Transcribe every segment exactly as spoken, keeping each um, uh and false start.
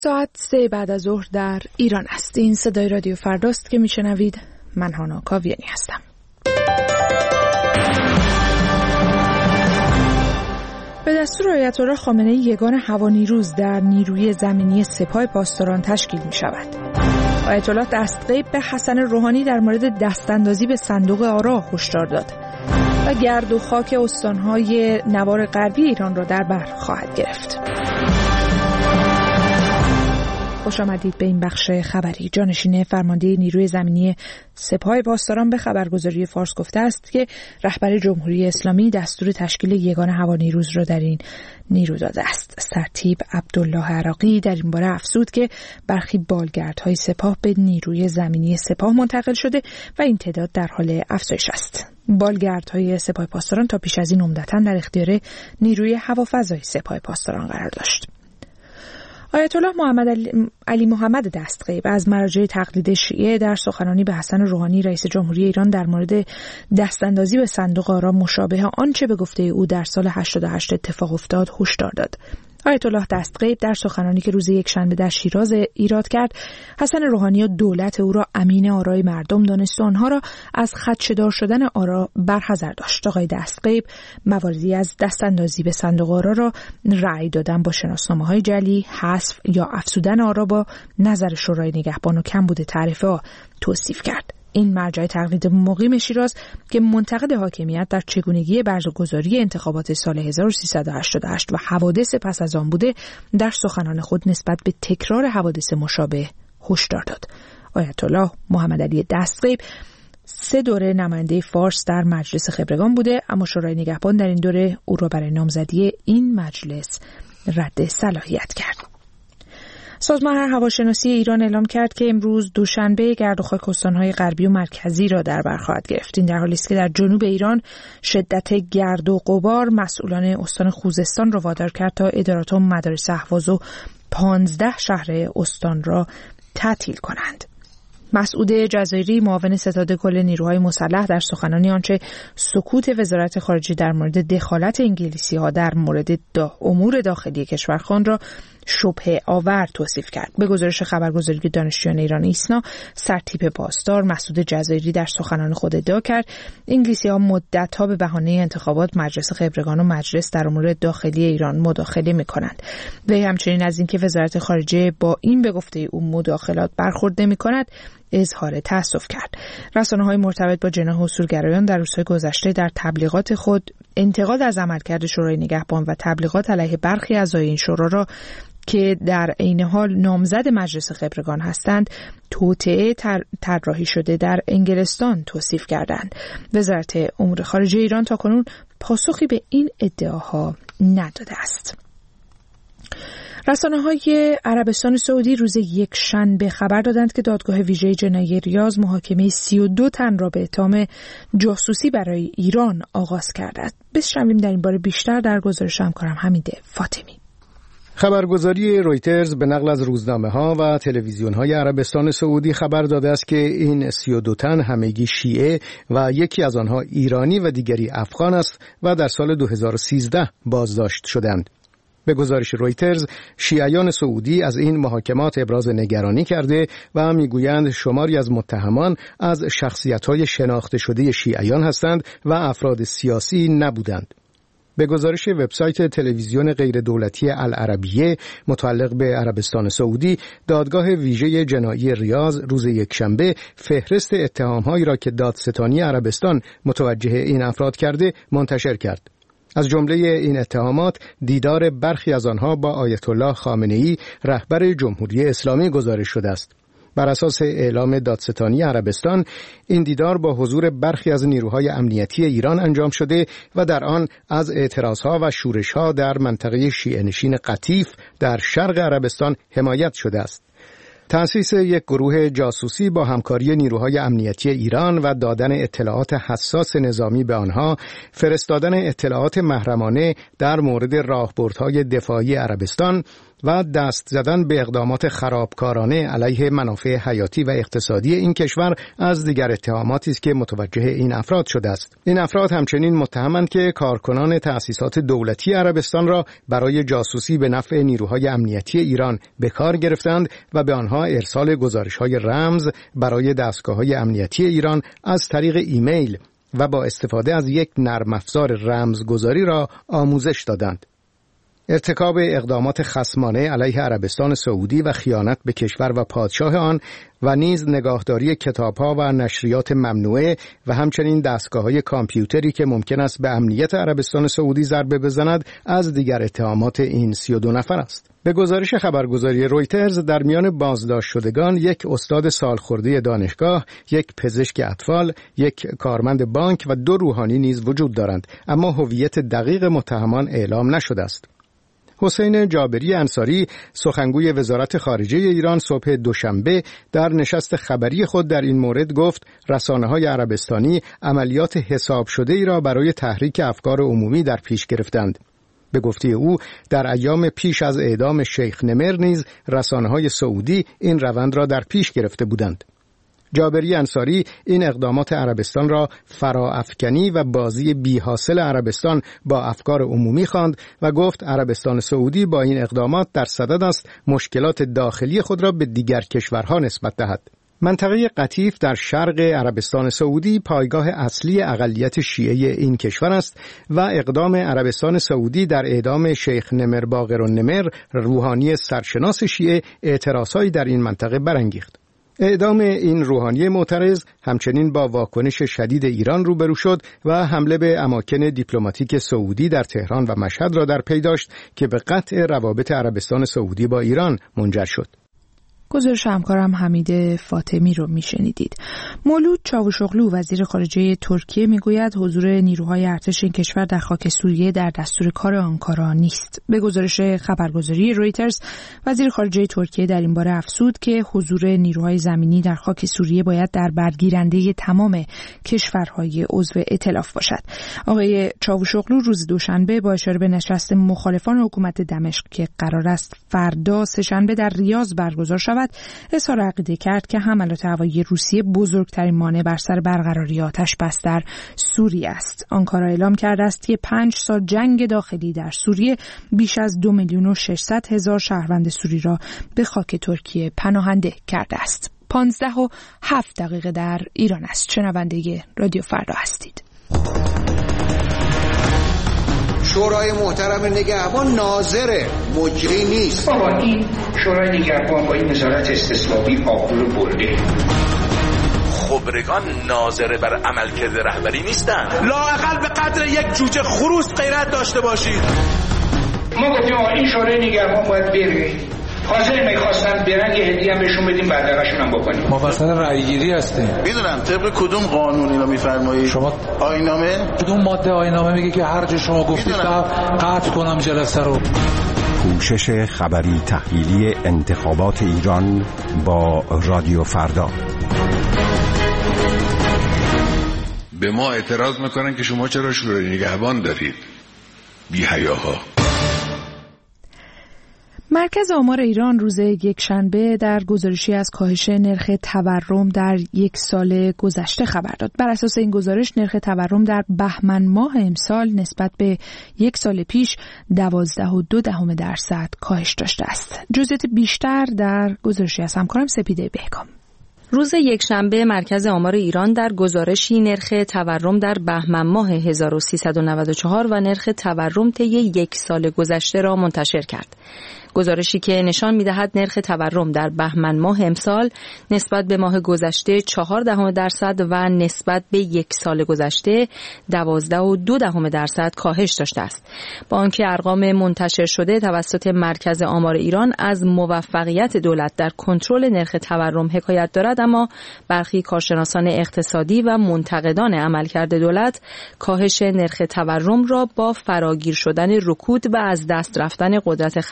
ساعت سه بعد از ظهر در ایران است. این صدای رادیو فرداست که میشنوید. من هانا کاویانی هستم. به دستور آیت الله خامنه‌ای یگان هوانیروز در نیروی زمینی سپاه پاسداران تشکیل می شود. آیت الله دستغیب به حسن روحانی در مورد دستاندازی به صندوق آرا هشدار داد و گرد و خاک استانهای نوار غربی ایران را در بر خواهد گرفت. خوش آمدید به این بخش خبری. جانشین فرمانده نیروی زمینی سپاه پاسداران به خبرگزاری فارس گفته است که رهبر جمهوری اسلامی دستور تشکیل یگان هوانیروز را در این نیرو داده است. سرتیپ عبدالله عراقی در این باره افزود که برخی بالگردهای سپاه به نیروی زمینی سپاه منتقل شده و این تعداد در حال افزایش است. بالگردهای سپاه پاسداران تا پیش از این عمدتاً در اختیار نیروی هوافضای سپاه پاسداران قرار داشت. آیت الله محمد علی, علی محمد دستغیب از مراجع تقلید شیعه در سخنرانی به حسن روحانی رئیس جمهوری ایران در مورد دستاندازی به صندوق آرا مشابه آنچه به گفته او در سال هشتاد و هشت اتفاق افتاد هشدار داد. آیت الله دستغیب در سخنرانی که روز یکشنبه در شیراز ایراد کرد، حسن روحانی و دولت او را امین آرای مردم دانست و آنها را از خدشه‌دار شدن آرا برحذر داشت. آقای دستغیب مواردی از دستاندازی به صندوق آرا را رأی دادن با شناسنامه‌های جعلی، حذف یا افزودن آرا با نظر شورای نگهبان و کمبود تعرفه‌ها توصیف کرد. این مرجع تقلید مقیم شیراز که منتقد حاکمیت در چگونگی برگزاری انتخابات سال هزار و سیصد و هشتاد و هشت و حوادث پس از آن بوده، در سخنان خود نسبت به تکرار حوادث مشابه هشدار داد. آیت الله محمد علی دستغیب سه دوره نماینده فارس در مجلس خبرگان بوده، اما شورای نگهبان در این دوره او را برای نامزدی این مجلس رد صلاحیت کرد. سازمان هواشناسی ایران اعلام کرد که امروز دوشنبه گرد و خاک استان‌های غربی و مرکزی را در بر خواهد گرفت. این در حالی است که در جنوب ایران شدت گرد و غبار مسئولان استان خوزستان را وادار کرد تا ادارات و مدارس اهواز و پانزده شهر استان را تعطیل کنند. مسعود جزایری معاون ستاد کل نیروهای مسلح در سخنانی آنچه سکوت وزارت خارجه در مورد دخالت انگلیسی‌ها در مورد دا امور داخلی کشور خواند را شبهه آور توصیف کرد. به گزارش خبرگزاری دانشجویان ایران ایسنا، سرتیپ پاسدار مسعود جزایری در سخنان خود ادعا کرد انگلیسی‌ها مدت‌ها به بهانه انتخابات مجلس خبرگان و مجلس در امور داخلی ایران مداخله می‌کنند. وی همچنین از اینکه وزارت خارجه با این به گفته او مداخلات برخورد نمی‌کند اظهار تأسف کرد. رسانه‌های مرتبط با جناح اصولگرایان در روزهای گذشته در تبلیغات خود انتقاد از عملکرد شورای نگهبان و تبلیغات علیه برخی اعضای این شورا را که در عین حال نامزد مجلس خبرگان هستند توطئه طراحی شده در انگلستان توصیف کردند. وزارت امور خارجه ایران تاکنون پاسخی به این ادعاها نداده است. رسانه‌های عربستان سعودی روز یک شنبه خبر دادند که دادگاه ویژه جنایی ریاض محاکمه سی و دو تن را به اتهام جاسوسی برای ایران آغاز کرده است. بشنویم در این باره بیشتر در گزارش همکارم حمید فاطمی. خبرگزاری رویترز به نقل از روزنامه‌ها و تلویزیون‌های عربستان سعودی خبر داده است که این سی و دو تن همگی شیعه و یکی از آنها ایرانی و دیگری افغان است و در سال دو هزار و سیزده بازداشت شدند. به گزارش رویترز، شیعیان سعودی از این محاکمات ابراز نگرانی کرده و میگویند شماری از متهمان از شخصیت‌های شناخته شده شیعیان هستند و افراد سیاسی نبودند. به گزارش وبسایت تلویزیون غیر دولتی العربیه متعلق به عربستان سعودی، دادگاه ویژه جنایی ریاض روز یکشنبه فهرست اتهام‌هایی را که دادستانی عربستان متوجه این افراد کرده منتشر کرد. از جمله این اتهامات دیدار برخی از آنها با آیت الله خامنه‌ای رهبر جمهوری اسلامی گزارش شده است. بر اساس اعلام دادستانی عربستان، این دیدار با حضور برخی از نیروهای امنیتی ایران انجام شده و در آن از اعتراضها و شورش‌ها در منطقه شیعه نشین قطیف در شرق عربستان حمایت شده است. تأسیس یک گروه جاسوسی با همکاری نیروهای امنیتی ایران و دادن اطلاعات حساس نظامی به آنها، فرستادن اطلاعات محرمانه در مورد راهبردهای دفاعی عربستان و دست زدن به اقدامات خرابکارانه علیه منافع حیاتی و اقتصادی این کشور از دیگر اتهاماتی است که متوجه این افراد شده است. این افراد همچنین متهمند که کارکنان تأسیسات دولتی عربستان را برای جاسوسی به نفع نیروهای امنیتی ایران به کار گرفتند و به آنها ارسال گزارش‌های رمز برای دستگاه‌های امنیتی ایران از طریق ایمیل و با استفاده از یک نرم افزار رمزگذاری را آموزش دادند. ارتکاب اقدامات خصمانه علیه عربستان سعودی و خیانت به کشور و پادشاه آن و نیز نگاهداری کتاب‌ها و نشریات ممنوعه و همچنین دستگاه‌های کامپیوتری که ممکن است به امنیت عربستان سعودی ضربه بزند از دیگر اتهامات این سی و دو نفر است. به گزارش خبرگزاری رویترز در میان بازداشت شدگان یک استاد سالخورده دانشگاه، یک پزشک اطفال، یک کارمند بانک و دو روحانی نیز وجود دارند، اما هویت دقیق متهمان اعلام نشده است. حسین جابری انصاری سخنگوی وزارت خارجه ایران صبح دوشنبه در نشست خبری خود در این مورد گفت رسانه‌های عربستانی عملیات حساب شده ای را برای تحریک افکار عمومی در پیش گرفتند. به گفته او در ایام پیش از اعدام شیخ نمر نیز رسانه‌های سعودی این روند را در پیش گرفته بودند. جابری انصاری این اقدامات عربستان را فراافکنی و بازی بی حاصل عربستان با افکار عمومی خواند و گفت عربستان سعودی با این اقدامات در صدد است مشکلات داخلی خود را به دیگر کشورها نسبت دهد. منطقه قطیف در شرق عربستان سعودی پایگاه اصلی اقلیت شیعه این کشور است و اقدام عربستان سعودی در اعدام شیخ نمر باقرالنمر روحانی سرشناس شیعه اعتراضهایی در این منطقه برانگیخت. اعدام این روحانی معترض همچنین با واکنش شدید ایران روبرو شد و حمله به اماکن دیپلماتیک سعودی در تهران و مشهد را در پی داشت که به قطع روابط عربستان سعودی با ایران منجر شد. گزارش همکارم حمید فاطمی رو میشنیدید. مولود چاوشوغلو وزیر خارجه ترکیه میگوید حضور نیروهای ارتش این کشور در خاک سوریه در دستور کار آنکارا نیست. به گزارش خبرگزاری رویترز وزیر خارجه ترکیه در این باره افزود که حضور نیروهای زمینی در خاک سوریه باید در برگیرنده تمام کشورهای عضو ائتلاف باشد. آقای چاوشوغلو روز دوشنبه با اشاره به نشست مخالفان حکومت دمشق که قرار است فردا سه‌شنبه در ریاض برگزار شود اظهار عقیده کرد که حملات هوایی روسیه بزرگترین مانع بر سر برقراری آتش بس در سوریه است. آنکارا اعلام کرده است که پنج سال جنگ داخلی در سوریه بیش از دو میلیون و ششصد هزار شهروند سوری را به خاک ترکیه پناهنده کرده است. پانزده و هفت دقیقه در ایران است. شنونده رادیو فردا هستید. شورای محترم نگهبان ناظر مجری نیست. بابا این شورای نگهبان با این نظارت استثنایی آبرو برده. خبرگان ناظر بر عملکرد رهبری نیستن. لااقل به قدر یک جوجه خروس غیرت داشته باشید. ما گفتیم آقا این شورای نگهبان باید بره. حاضر میخواستن برن یه هدیه هم بهشون بدیم بدرقشون هم بکنیم. ما واسه رأی گیری هستیم. میدونم طبق کدوم قانون اینو میفرمایید؟ شما آیین‌نامه؟ کدوم ماده آیین‌نامه میگه که هر جا شما گفتید قطع کنم جلسه رو؟ پوشش خبری تحلیلی انتخابات ایران با رادیو فردا. به ما اعتراض میکنن که شما چرا شورای نگهبان دارید؟ بی حیاها. مرکز آمار ایران روز یکشنبه در گزارشی از کاهش نرخ تورم در یک سال گذشته خبر داد. بر اساس این گزارش نرخ تورم در بهمن ماه امسال نسبت به یک سال پیش دوازده و دو دهم درصد کاهش داشته است. جزئیات بیشتر در گزارشی از همکارم سپیده بهکام. روز یکشنبه مرکز آمار ایران در گزارشی نرخ تورم در بهمن ماه هزار و سیصد و نود و چهار و نرخ تورم طی یک سال گذشته را منتشر کرد. گزارشی که نشان می‌دهد نرخ تورم در بهمن ماه امسال نسبت به ماه گذشته چهار دهم درصد و نسبت به یک سال گذشته دوازده و دو دهم درصد کاهش داشته است. با آنکه ارقام منتشر شده توسط مرکز آمار ایران از موفقیت دولت در کنترل نرخ تورم حکایت دارد، اما برخی کارشناسان اقتصادی و منتقدان عملکرد دولت کاهش نرخ تورم را با فراگیر شدن رکود و از دست رفتن قدرت خرید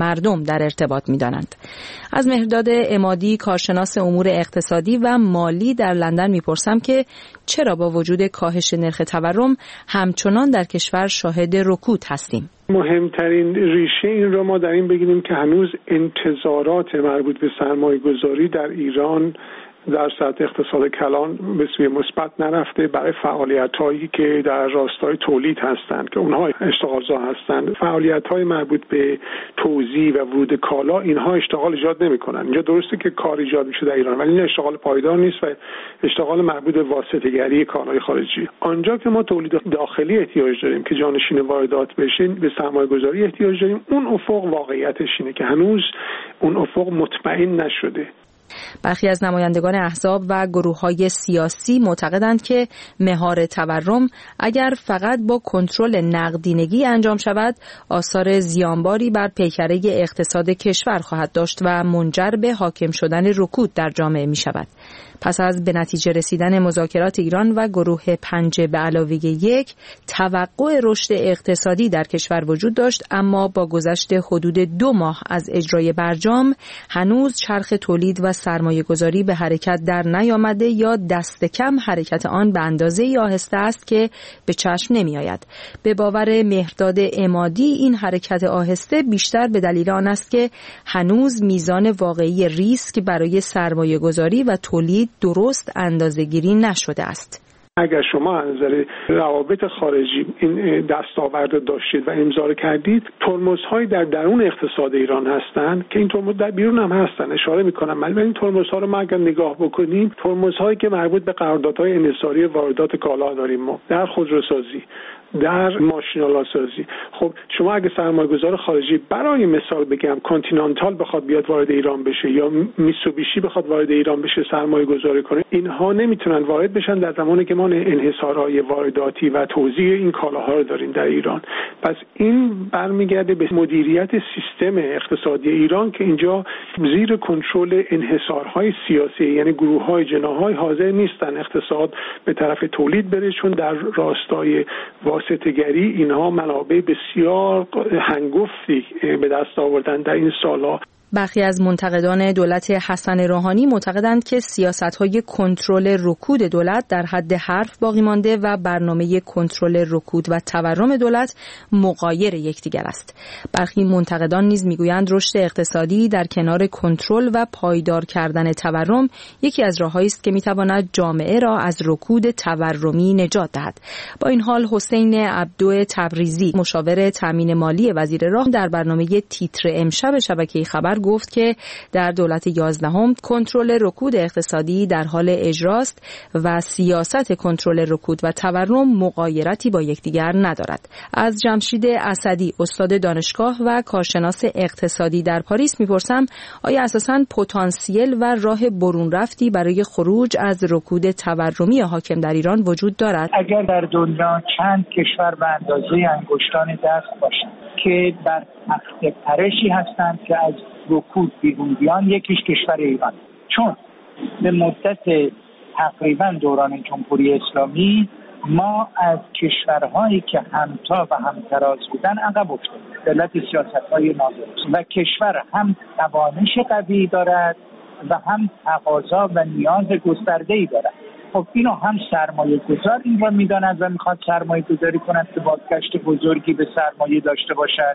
مردم در ارتباط می‌دانند. از مهرداد عمادی کارشناس امور اقتصادی و مالی در لندن می‌پرسم که چرا با وجود کاهش نرخ تورم همچنان در کشور شاهد رکود هستیم؟ مهمترین ریشه این را ما در این بگیریم که هنوز انتظارات مربوط به سرمایه‌گذاری در ایران در سطح اقتصاد کلان به سوی مثبت نرفته برای فعالیت‌هایی که در راستای تولید هستند که اونها اشتغالزا هستند. فعالیت‌های مربوط به توزیع و ورود کالا اینها اشتغال ایجاد نمی‌کنن. اینجا درسته که کار ایجاد میشه در ایران ولی این اشتغال پایدار نیست و اشتغال مربوط به واسطه‌گری کالای خارجی. آنجا که ما تولید داخلی احتیاج داریم که جانشین واردات بشین به سرمایه‌گذاری احتیاج داریم، اون افق واقعیتش اینه که هنوز اون افق مطمئن نشده. برخی از نمایندگان احزاب و گروه‌های سیاسی معتقدند که مهار تورم اگر فقط با کنترل نقدینگی انجام شود، آثار زیانباری بر پیکره اقتصاد کشور خواهد داشت و منجر به حاکم شدن رکود در جامعه می شود. پس از به نتیجه رسیدن مذاکرات ایران و گروه پنج به علاوه یک، توقع رشد اقتصادی در کشور وجود داشت، اما با گذشت حدود دو ماه از اجرای برجام هنوز چرخ تولید و سرمایه گذاری به حرکت در نیامده یا دست کم حرکت آن به اندازه آهسته است که به چشم نمی آید. به باور مهرداد عمادی این حرکت آهسته بیشتر به دلیل آن است که هنوز میزان واقعی ریسک برای سرمایه گذاری و تولید درست اندازه‌گیری نشده است. اگر شما از نظر روابط خارجی این دستاورد داشتید و امضا کردید، ترمزهایی در درون اقتصاد ایران هستند که این ترمز در بیرون هم هستن، اشاره میکنم. ولی این ترمزها رو ما اگر نگاه بکنیم، ترمزهایی که مربوط به قراردادهای انحصاری واردات کالا داریم ما در خودروسازی، در ماشین‌آلا سازی. خب شما اگه سرمایه‌گذار خارجی برای مثال بگم کانتینانتال بخواد بیاد وارد ایران بشه یا میتسوبیشی بخواد وارد ایران بشه سرمایه‌گذاری کنه، اینها نمیتونن وارد بشن در زمانی که ما انحصارهای وارداتی و توزیع این کالاها رو داریم در ایران. پس این برمیگرده به مدیریت سیستم اقتصادی ایران که اینجا زیر کنترل انحصارهای سیاسی، یعنی گروه‌های جناح‌های حاضر نیستن اقتصاد به طرف تولید بره، چون در راستای واسطه‌گری اینها منابع بسیار هنگفتی به دست آوردن در این سالها. برخی از منتقدان دولت حسن روحانی معتقدند که سیاست‌های کنترل رکود دولت در حد حرف باقی مانده و برنامه کنترل رکود و تورم دولت مغایر یکدیگر است. برخی منتقدان نیز میگویند رشد اقتصادی در کنار کنترل و پایدار کردن تورم یکی از راه‌هایی است که می‌تواند جامعه را از رکود تورمی نجات دهد. با این حال حسین عبدو تبریزی مشاور تامین مالی وزیر راه در برنامه تیتر امشب شبکه خبر گفت که در دولت یازدهم کنترل رکود اقتصادی در حال اجراست و سیاست کنترل رکود و تورم مغایرتی با یکدیگر ندارد. از جمشید اسدی استاد دانشگاه و کارشناس اقتصادی در پاریس میپرسم آیا اساساً پتانسیل و راه برون رفتی برای خروج از رکود تورمی حاکم در ایران وجود دارد؟ اگر در دنیا چند کشور به اندازه انگشتان دست باشند که در تخت پرشی هستند که از رکود بیرون بیان، یکیش کشور ایران، چون به مدت تقریبا دوران جمهوری اسلامی ما از کشورهایی که همتا و همتراز بودن عقب افتادیم به علت سیاست‌های نادرست و کشور هم توانش قوی دارد و هم تقاضا و نیاز گسترده‌ای دارد. خب اینو هم سرمایه گذار این را میداند و میخواد سرمایه گذاری کند که بازگشت بزرگی به سرمایه داشته باشد،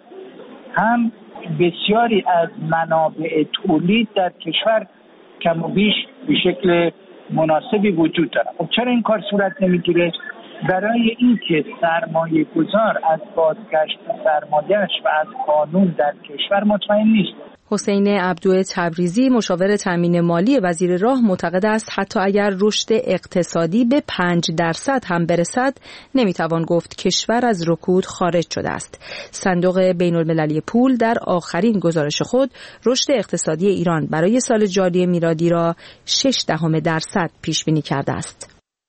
هم بسیاری از منابع تولید در کشور کم و بیش به شکل مناسبی وجود دارد. خب چرا این کار صورت نمیگیره؟ برای اینکه سرمایه گذار از بازگشت سرمایه‌اش و از قانون در کشور مطمئن نیست. حسین عبدو تبریزی مشاور تامین مالی وزیر راه معتقد است حتی اگر رشد اقتصادی به پنج درصد هم برسد نمیتوان گفت کشور از رکود خارج شده است. صندوق بین المللی پول در آخرین گزارش خود رشد اقتصادی ایران برای سال جاری میلادی را شش دهم درصد پیش بینی کرده است.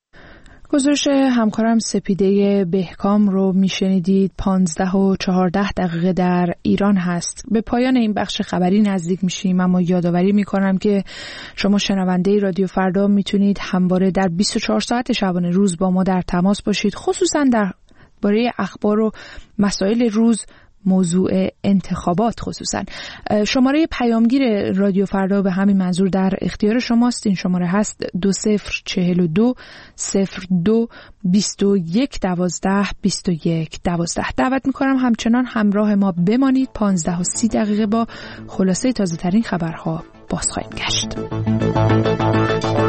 گزارش همکارم سپیده بهکام رو میشنیدید. پانزده و چهارده دقیقه در ایران هست. به پایان این بخش خبری نزدیک میشیم، اما یادآوری میکنم که شما شنونده رادیو فردا میتونید همواره در بیست و چهار ساعت شبانه روز با ما در تماس باشید، خصوصا در باره اخبار و مسائل روز موضوع انتخابات خصوصا. شماره پیامگیر رادیو فردا به همین منظور در اختیار شماست. این شماره هست دو صفر چهل و دو صفر دو بیست و یک دوازده بیست و یک دوازده. دعوت میکنم همچنان همراه ما بمانید. پانزده و سی دقیقه با خلاصه تازه ترین خبرها باز خواهیم گشت.